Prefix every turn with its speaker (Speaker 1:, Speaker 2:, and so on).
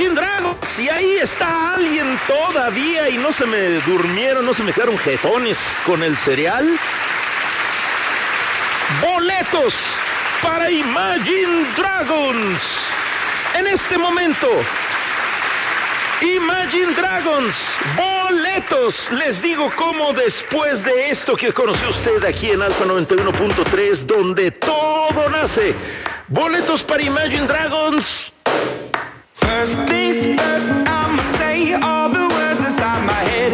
Speaker 1: Imagine Dragons. Y ahí está alguien todavía y no se me durmieron, no se me quedaron jetones con el cereal. Boletos para Imagine Dragons. En este momento, Imagine Dragons, boletos. Les digo cómo después de esto que conoció usted aquí en Alfa 91.3, donde todo nace. Boletos para Imagine Dragons.
Speaker 2: First things first, I'ma say all the words inside my head.